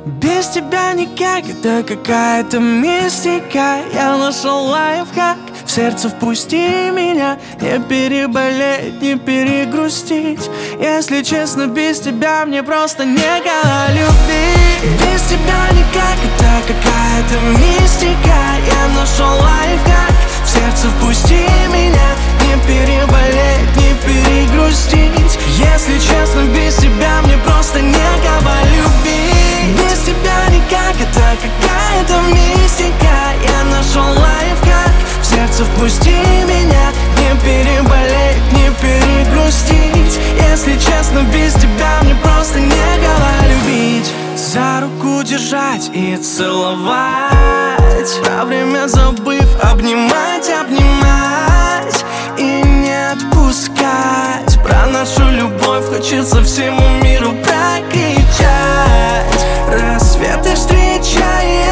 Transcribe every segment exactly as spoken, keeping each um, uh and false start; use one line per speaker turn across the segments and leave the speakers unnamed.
Без тебя никак, это какая-то мистика. Я нашел лайфхак, в сердце впусти меня. Не переболеть, не перегрустить. Если честно, без тебя мне просто некого любить. Без тебя никак, это какая-то мистика. Я нашел лайфхак, в сердце впусти меня. Не переболеть, не перегрустить. Если честно, без тебя мне просто некого любить. Без тебя никак, это какая-то мистика. Я нашел лайфхак, в сердце впусти меня. Не переболеть, не перегрустить. Если честно, без тебя мне просто некого любить. За руку держать и целовать, про время забыв обнимать, обнимать и не отпускать. Про нашу любовь хочется всему миру прокричать. Рассветы встречая,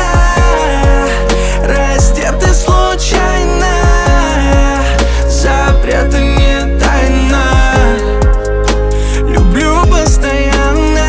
раздеты случайно. Запреты не тайна, люблю постоянно.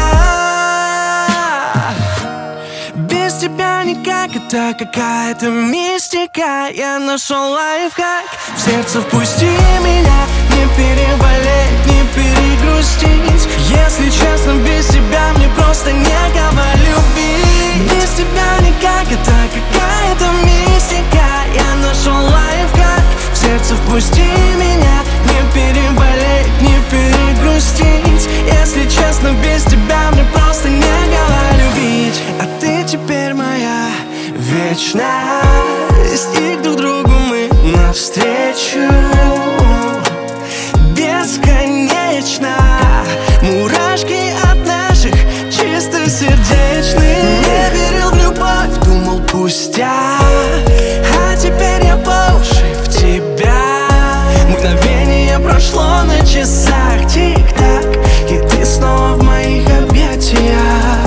Без тебя никак, это какая-то мистика. Я нашел лайфхак, в сердце впусти меня. Не переболеть, не перегрустить. Если честно, без тебя мне просто некого любить. Без тебя никак, это какая-то мистика. Я нашел лайфхак, в сердце впусти меня. Не переболеть, не перегрустить. Если честно, без тебя мне просто некого любить. А ты теперь моя вечность, и друг другу мы навстречу бесконечно. Мурашки от наших чистосердечных. Не верил в любовь, думал пустяк. А теперь я по уши в тебя. Мгновение прошло на часах, тик-так, и ты снова в моих объятиях.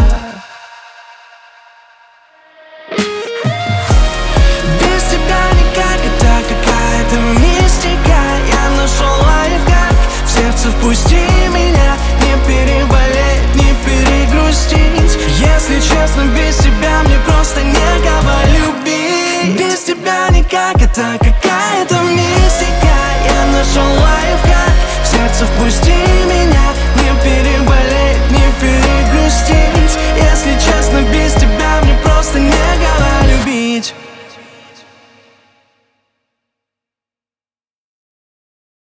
Без тебя никак, это какая-то мистика. Я нашел лайфхак, в сердце впусти меня. Не переболеть, не перегрустить. Если честно, без тебя мне просто некого любить. Без тебя никак, это какая-то мистика. Я нашел лайфхак, в